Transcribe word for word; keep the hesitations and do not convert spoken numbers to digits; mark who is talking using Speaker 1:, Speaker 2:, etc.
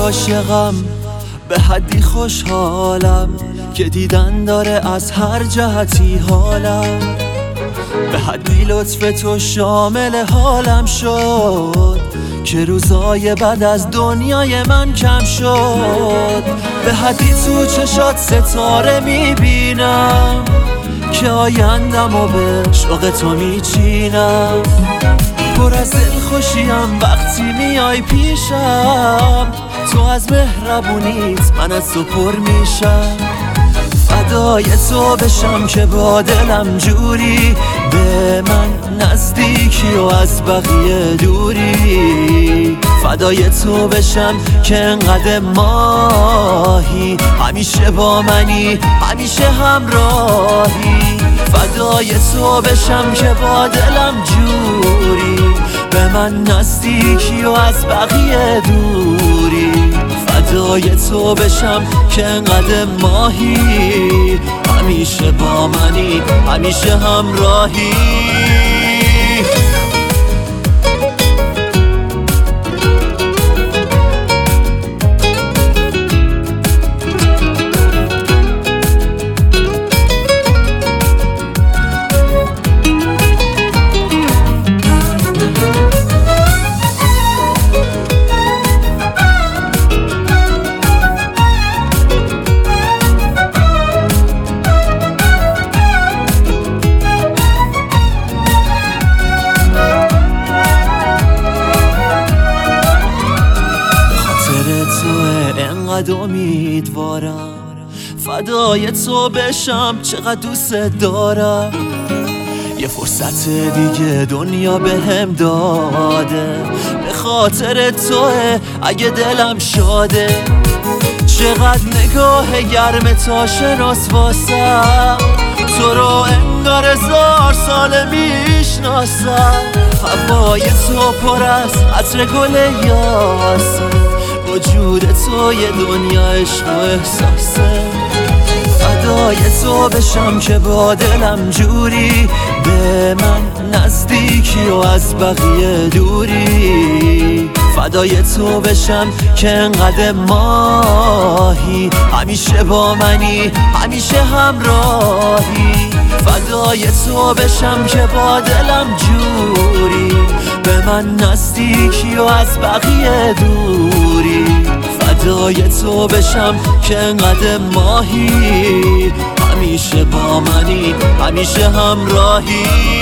Speaker 1: عاشقم، به حدی خوشحالم که دیدن داره از هر جهتی حالم. به حدی لطف تو شامل حالم شد که روزای بعد از دنیای من کم شد. به حدی تو چشات ستاره میبینم که آیندم و به شوق تو میچینم. پر از دلخوشیم وقتی میای پیشم، تو از مهربونیت من از تو پر میشم. فدای تو بشم که با دلم جوری، به من نزدیکی و از بقیه دوری. فدای تو بشم که انقدر ماهی، همیشه با منی همیشه همراهی. فدای تو بشم که با دلم جوری، به من نزدیکی و از بقیه دوری. فدای تو بشم که انقدر ماهی، همیشه با منی همیشه همراهی. انقدر امیدوارم فدای تو بشم، چقدر دوست دارم. یه فرصت دیگه دنیا بهم داده، به خاطر توه اگه دلم شاده. چقدر نگاه گرم تا شناس واسم، تو رو انگار هزار ساله میشناسم. هوای تو پر از عطر گل یاسمین، وجود تو یه دنیا عشق و احساسه. فدای تو بشم که با دلم جوری، به من نزدیکی و از بقیه دوری. فدای تو بشم که انقدر ماهی، همیشه با منی همیشه همراهی. فدای تو بشم که با دلم جوری، به من نزدیکی و از بقیه دوری. فدای تو بشم که انقدر ماهی، همیشه با منی همیشه همراهی.